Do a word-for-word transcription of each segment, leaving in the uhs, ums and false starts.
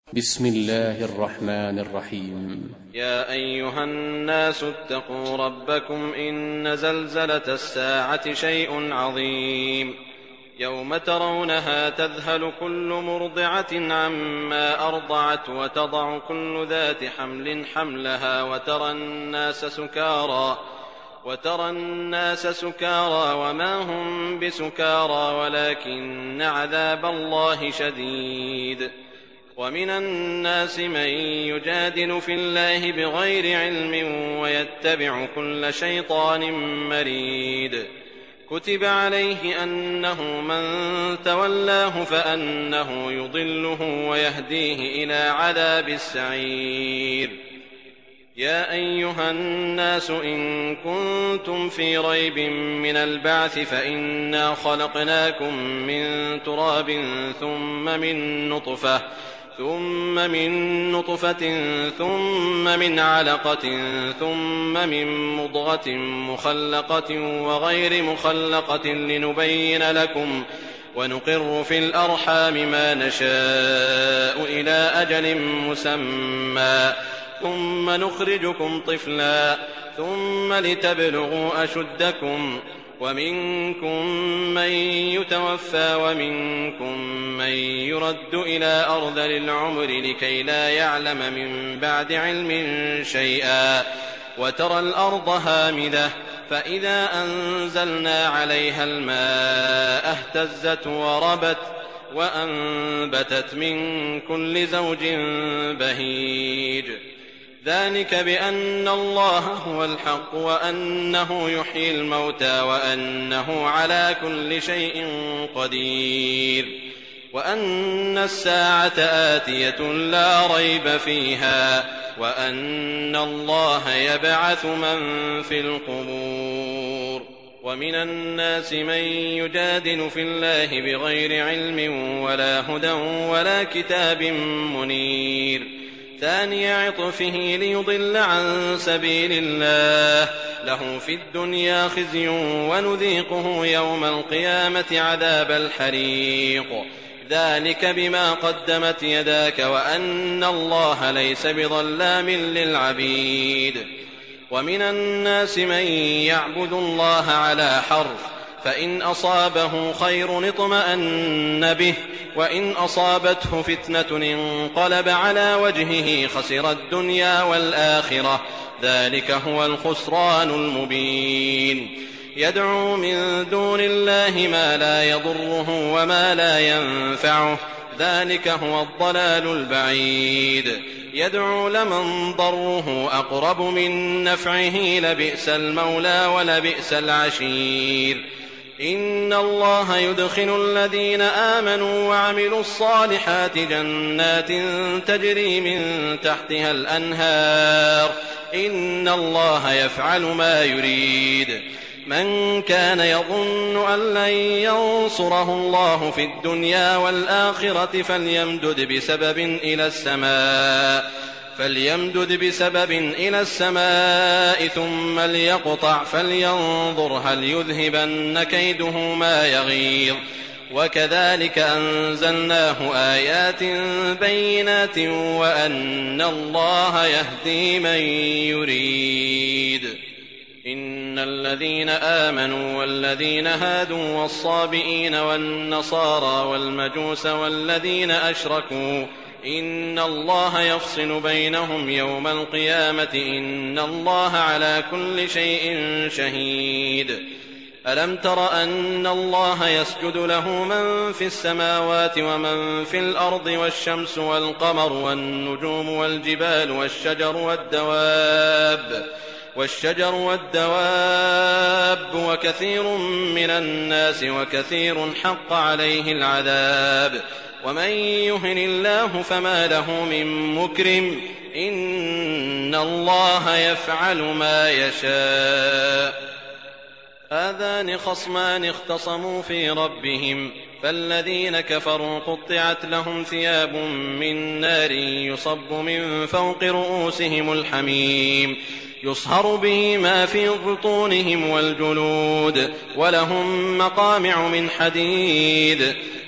بسم الله الرحمن الرحيم. يا أيها الناس اتقوا ربكم إن زلزلة الساعة شيء عظيم يوم ترونها تذهل كل مرضعة عما أرضعت وتضع كل ذات حمل حملها وترى الناس سكارى وترى الناس سكارى وما هم بسكارى ولكن عذاب الله شديد. ومن الناس من يجادل في الله بغير علم ويتبع كل شيطان مريد. كتب عليه أنه من تولاه فأنه يضله ويهديه إلى عذاب السعير. يا أيها الناس إن كنتم في ريب من البعث فإنا خلقناكم من تراب ثم من نطفة ثم من نطفة ثم من علقة ثم من مضغة مخلقة وغير مخلقة لنبين لكم ونقر في الأرحام ما نشاء إلى أجل مسمى ثم نخرجكم طفلا ثم لتبلغوا أشدكم ومنكم من يتوفى ومنكم من يرد إلى أرذل العمر لكي لا يعلم من بعد علم شيئا. وترى الأرض هامدة فإذا أنزلنا عليها الماء اهتزت وربت وأنبتت من كل زوج بهيج. ذلك بأن الله هو الحق وأنه يحيي الموتى وأنه على كل شيء قدير وأن الساعة آتية لا ريب فيها وأن الله يبعث من في القبور. ومن الناس من يجادل في الله بغير علم ولا هدى ولا كتاب منير. ثاني عطفه ليضل عن سبيل الله له في الدنيا خزي ونذيقه يوم القيامة عذاب الحريق. ذلك بما قدمت يداك وأن الله ليس بظلام للعبيد. ومن الناس من يعبد الله على حرف فإن أصابه خير اطمأن به وإن أصابته فتنة انقلب على وجهه خسر الدنيا والآخرة. ذلك هو الخسران المبين. يدعو من دون الله ما لا يضره وما لا ينفعه ذلك هو الضلال البعيد. يدعو لمن ضره أقرب من نفعه لبئس المولى ولبئس العشير. إن الله يدخل الذين آمنوا وعملوا الصالحات جنات تجري من تحتها الأنهار إن الله يفعل ما يريد. من كان يظن أن لن ينصره الله في الدنيا والآخرة فليمدد بسبب إلى السماء فليمدد بسبب إلى السماء ثم ليقطع فلينظر هل يذهبن كيده ما يغيظ. وكذلك أنزلناه آيات بينات وأن الله يهدي من يريد. إن الذين آمنوا والذين هادوا والصابئين والنصارى والمجوس والذين أشركوا إن الله يفصل بينهم يوم القيامة إن الله على كل شيء شهيد. ألم تر أن الله يسجد له من في السماوات ومن في الأرض والشمس والقمر والنجوم والجبال والشجر والدواب والشجر والدواب وكثير من الناس وكثير حق عليه العذاب. ومن يهن الله فما له من مكرم إن الله يفعل ما يشاء. هذان خصمان اختصموا في ربهم فالذين كفروا قطعت لهم ثياب من نار يصب من فوق رؤوسهم الحميم يصهر به ما في بطونهم والجلود ولهم مقامع من حديد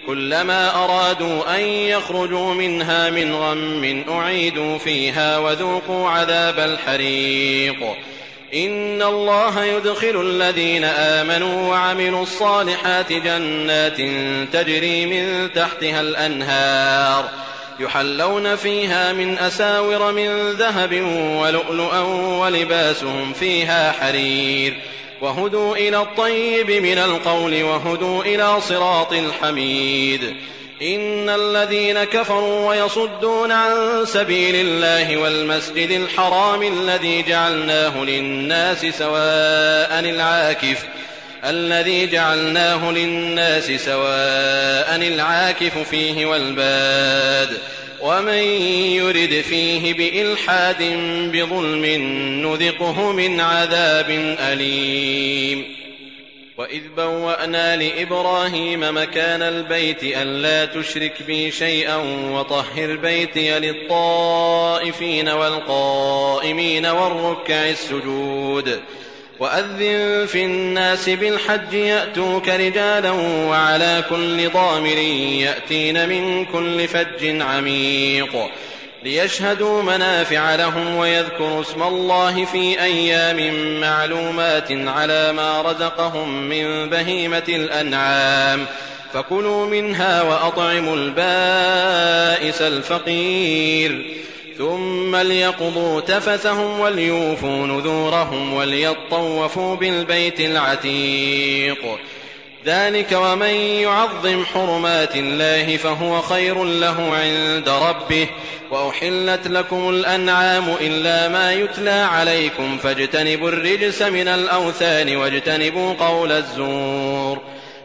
كلما أرادوا أن يخرجوا منها من غم أعيدوا فيها وذوقوا عذاب الحريق إن الله يدخل الذين آمنوا وعملوا الصالحات جنات تجري من تحتها الأنهار يحلون فيها من أساور من ذهب ولؤلؤا ولباسهم فيها حرير وهدوا إلى الطيب من القول وهدوا إلى صراط الحميد إن الذين كفروا ويصدون عن سبيل الله والمسجد الحرام الذي جعلناه للناس سواء العاكف الذي جعلناه للناس سواء العاكف فيه والباد ومن يرد فيه بإلحاد بظلم نذقه من عذاب أليم وإذ بوأنا لإبراهيم مكان البيت ألا تشرك بي شيئا وطهر بيتي للطائفين والقائمين والركع السجود وأذن في الناس بالحج يأتوك رجالا وعلى كل ضامر يأتين من كل فج عميق ليشهدوا منافع لهم ويذكروا اسم الله في أيام معلومات على ما رزقهم من بهيمة الأنعام فكلوا منها وأطعموا البائس الفقير ثم ليقضوا تفثهم وليوفوا نذورهم وليطوفوا بالبيت العتيق ذلك ومن يعظم حرمات الله فهو خير له عند ربه وأحلت لكم الأنعام إلا ما يتلى عليكم فاجتنبوا الرجس من الأوثان واجتنبوا قول الزور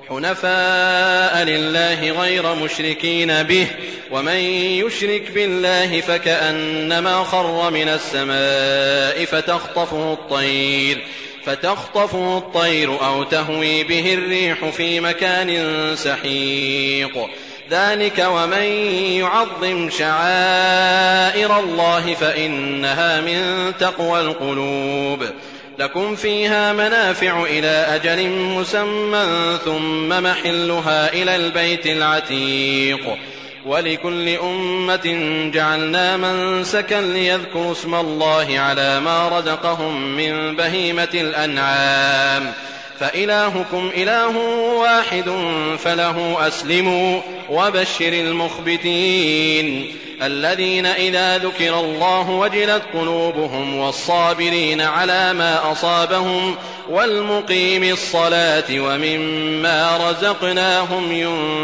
حنفاء لله غير مشركين به ومن يشرك بالله فكأنما خر من السماء فتخطفه الطير فتخطفه الطير أو تهوي به الريح في مكان سحيق ذلك ومن يعظم شعائر الله فإنها من تقوى القلوب لكم فيها منافع إلى أجل مسمى ثم محلها إلى البيت العتيق ولكل أمة جعلنا منسكا ليذكروا اسم الله على ما رزقهم من بهيمة الأنعام فإلهكم إله واحد فله أسلموا وبشر المخبتين الذين إذا ذكر الله وجلت قلوبهم والصابرين على ما أصابهم والمقيم الصلاة وممما رزقناهم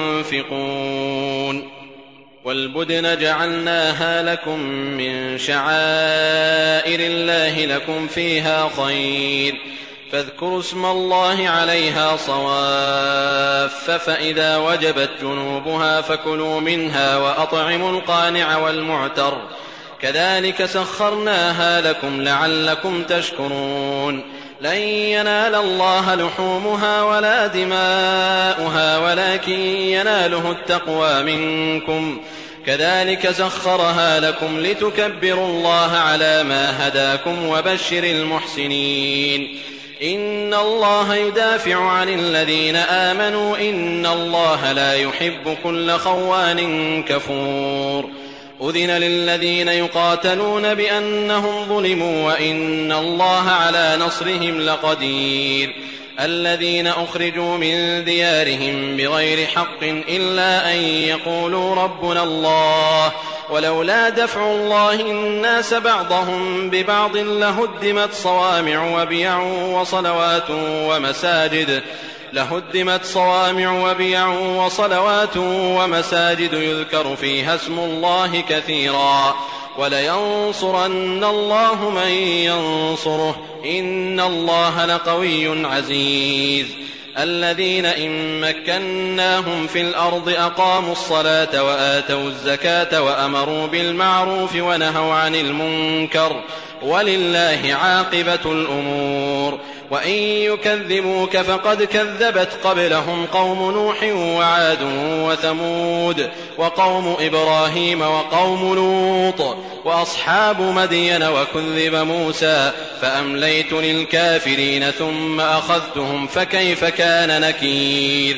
ينفقون والبدن جعلناها لكم من شعائر الله لكم فيها خير فاذكروا اسم الله عليها صواف فإذا وجبت جنوبها فكلوا منها وأطعموا القانع والمعتر كذلك سخرناها لكم لعلكم تشكرون لن ينال الله لحومها ولا دماؤها ولكن يناله التقوى منكم كذلك سخرها لكم لتكبروا الله على ما هداكم وبشر المحسنين إن الله يدافع عن الذين آمنوا إن الله لا يحب كل خوان كفور أذن للذين يقاتلون بأنهم ظلموا وإن الله على نصرهم لقدير الذين أخرجوا من ديارهم بغير حق إلا أن يقولوا ربنا الله ولولا دفع الله الناس بعضهم ببعض لهدمت صوامع وبيع وصلوات ومساجد لهدمت صوامع وبيع وصلوات ومساجد يذكر فيها اسم الله كثيرا ولينصرن الله من ينصره إن الله لقوي عزيز الذين إن مكناهم في الأرض أقاموا الصلاة وآتوا الزكاة وأمروا بالمعروف ونهوا عن المنكر ولله عاقبة الأمور وإن يكذبوك فقد كذبت قبلهم قوم نوح وعاد وثمود وقوم إبراهيم وقوم لوط وأصحاب مدين وكذب موسى فأمليت للكافرين ثم أخذتهم فكيف كان نكير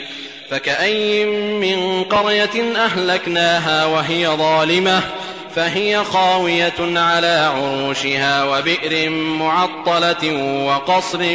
فكأين من قرية أهلكناها وهي ظالمة فهي خاوية على عروشها وبئر معطلة وقصر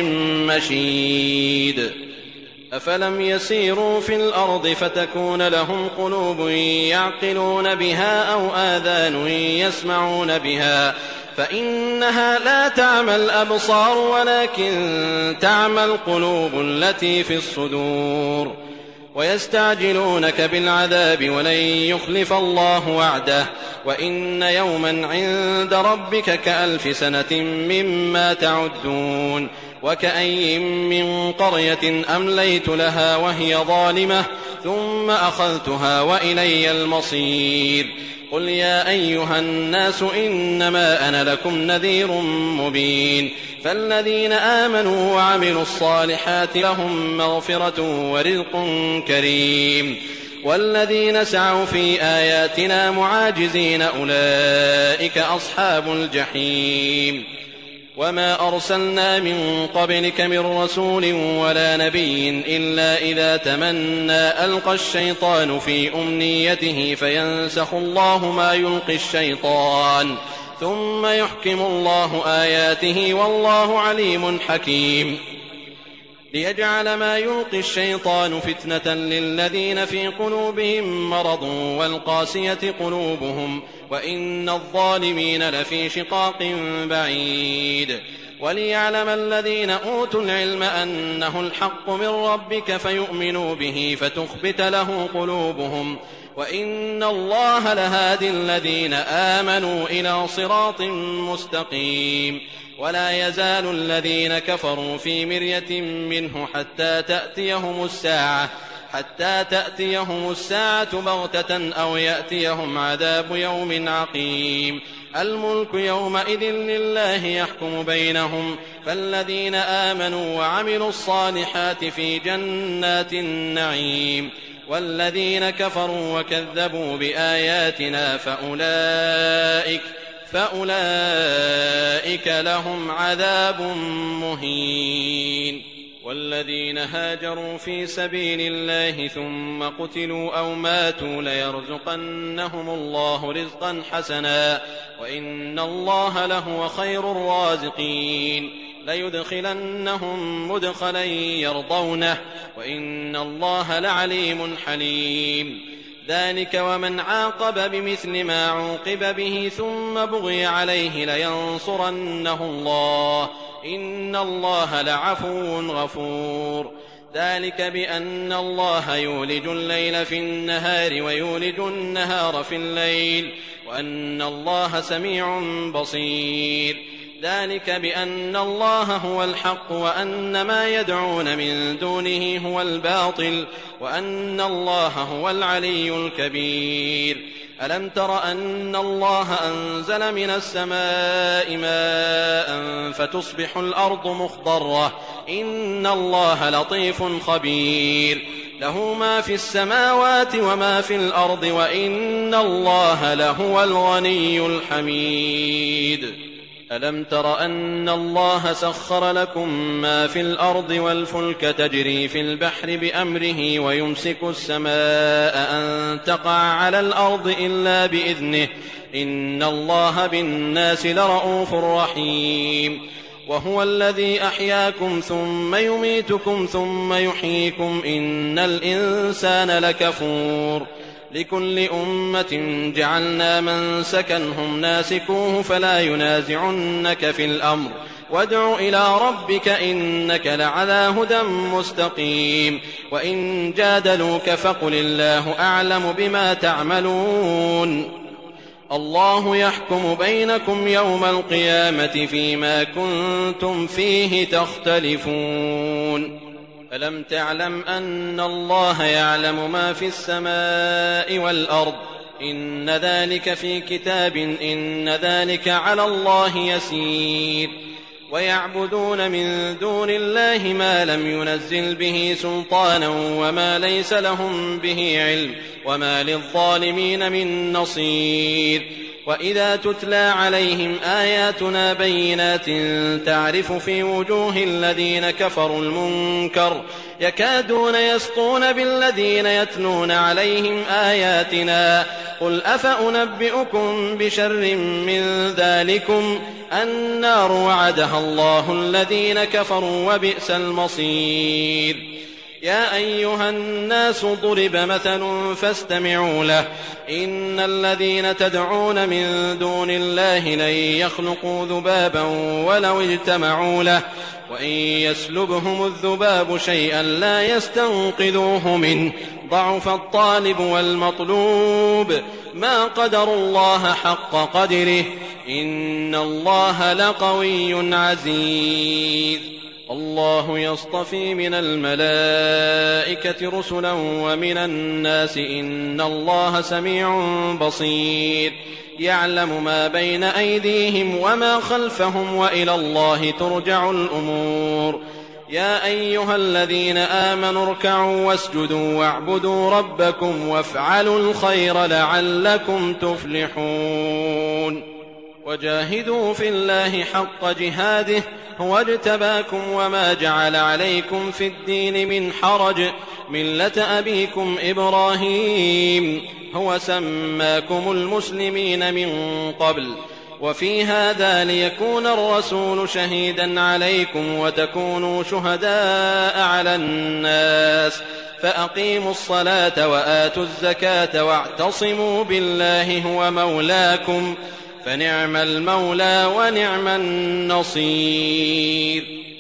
مشيد أفلم يسيروا في الأرض فتكون لهم قلوب يعقلون بها أو آذان يسمعون بها فإنها لا تعمى الأبصار ولكن تعمى القلوب التي في الصدور ويستعجلونك بالعذاب ولن يخلف الله وعده وإن يوما عند ربك كألف سنة مما تعدون وكأين من قرية أمليت لها وهي ظالمة ثم أخذتها وإلي المصير قل يا أيها الناس إنما أنا لكم نذير مبين فالذين آمنوا وعملوا الصالحات لهم مغفرة ورزق كريم والذين سعوا في آياتنا معاجزين أولئك أصحاب الجحيم وما أرسلنا من قبلك من رسول ولا نبي إلا إذا تمنى ألقى الشيطان في أمنيته فينسخ الله ما يلقي الشيطان ثم يحكم الله آياته والله عليم حكيم ليجعل ما يلقي الشيطان فتنة للذين في قلوبهم مرض والقاسية قلوبهم وإن الظالمين لفي شقاق بعيد وليعلم الذين أوتوا العلم أنه الحق من ربك فيؤمنوا به فتخبت له قلوبهم وإن الله لهادي الذين آمنوا إلى صراط مستقيم ولا يزال الذين كفروا في مرية منه حتى تأتيهم الساعة حتى تأتيهم الساعة بغتة أو يأتيهم عذاب يوم عقيم الملك يومئذ لله يحكم بينهم فالذين آمنوا وعملوا الصالحات في جنات النعيم والذين كفروا وكذبوا بآياتنا فأولئك فأولئك لهم عذاب مهين والذين هاجروا في سبيل الله ثم قتلوا أو ماتوا ليرزقنهم الله رزقا حسنا وإن الله لهو خير الرازقين ليدخلنهم مدخلا يرضونه وإن الله لعليم حليم ذلك ومن عاقب بمثل ما عوقب به ثم بغي عليه لينصرنه الله إن الله لعفو غفور ذلك بأن الله يولج الليل في النهار ويولج النهار في الليل وأن الله سميع بصير ذلك بأن الله هو الحق وأن ما يدعون من دونه هو الباطل وأن الله هو العلي الكبير ألم تر أن الله أنزل من السماء ماء فتصبح الأرض مخضرة إن الله لطيف خبير له ما في السماوات وما في الأرض وإن الله لهو الغني الحميد ألم تر أن الله سخر لكم ما في الأرض والفلك تجري في البحر بأمره ويمسك السماء أن تقع على الأرض إلا بإذنه إن الله بالناس لرءوف رحيم وهو الذي أحياكم ثم يميتكم ثم يحييكم إن الإنسان لكفور لكل أمة جعلنا منسكا هم ناسكوه فلا ينازعنك في الأمر وادع إلى ربك إنك لعلى هدى مستقيم وإن جادلوك فقل الله أعلم بما تعملون الله يحكم بينكم يوم القيامة فيما كنتم فيه تختلفون ألم تعلم أن الله يعلم ما في السماء والأرض إن ذلك في كتاب إن ذلك على الله يسير ويعبدون من دون الله ما لم ينزل به سلطانا وما ليس لهم به علم وما للظالمين من نصير وإذا تتلى عليهم آياتنا بينات تعرف في وجوه الذين كفروا المنكر يكادون يسطون بالذين يتلون عليهم آياتنا قل أفأنبئكم بشر من ذلكم النار وعدها الله الذين كفروا وبئس المصير. يا أيها الناس ضرب مثل فاستمعوا له إن الذين تدعون من دون الله لن يخلقوا ذبابا ولو اجتمعوا له وإن يسلبهم الذباب شيئا لا يستنقذوه منه ضعف الطالب والمطلوب ما قدروا الله حق قدره إن الله لقوي عزيز. الله يصطفي من الملائكة رسلا ومن الناس إن الله سميع بصير يعلم ما بين أيديهم وما خلفهم وإلى الله ترجع الأمور. يا أيها الذين آمنوا اركعوا واسجدوا واعبدوا ربكم وافعلوا الخير لعلكم تفلحون. وجاهدوا في الله حق جهاده هو اجتباكم وما جعل عليكم في الدين من حرج ملة أبيكم إبراهيم هو سماكم المسلمين من قبل وفي هذا ليكون الرسول شهيدا عليكم وتكونوا شهداء على الناس فأقيموا الصلاة وآتوا الزكاة واعتصموا بالله هو مولاكم فنعم المولى ونعم النصير.